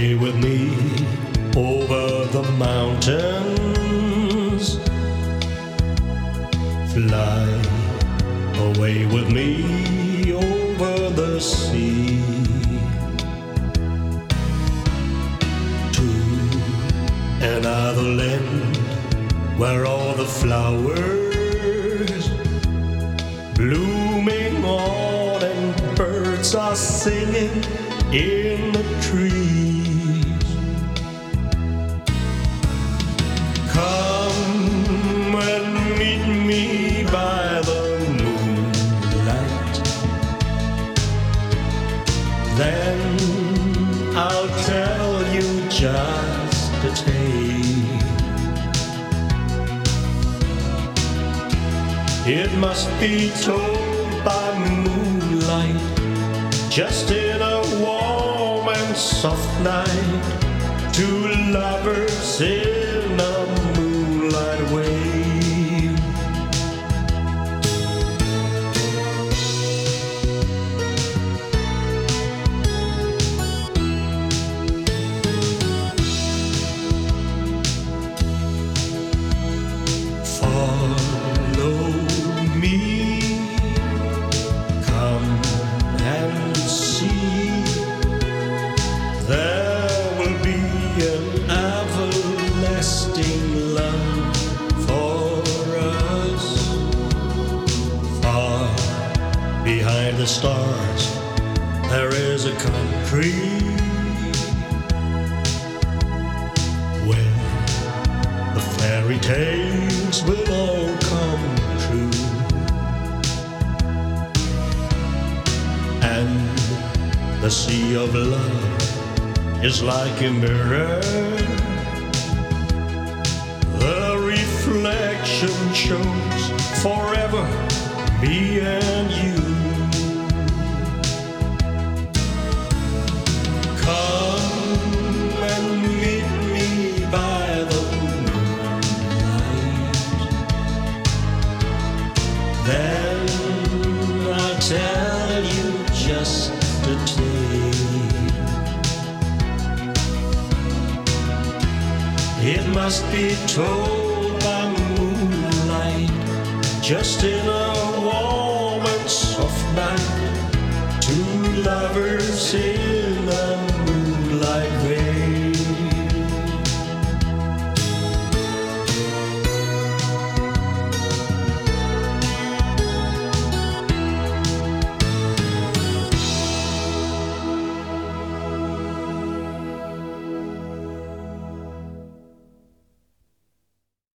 away with me over the mountains. Fly away with me over the sea. To another land where all the flowers blooming on and birds are singing in the trees. Come and meet me by the moonlight. Then I'll tell you just a tale. It must be told by moonlight, just in a warm and soft night, two lovers in a moonlight way. Follow me, come and see. There will be an everlasting love for us. Far behind the stars there is a country where the fairy tales will all come true. And the sea of love is like a mirror. The reflection shows forever me and you. Come and meet me by the moonlight. Then I'll tell you just a tale. It must be told by moonlight, just in a warm and soft night, two lovers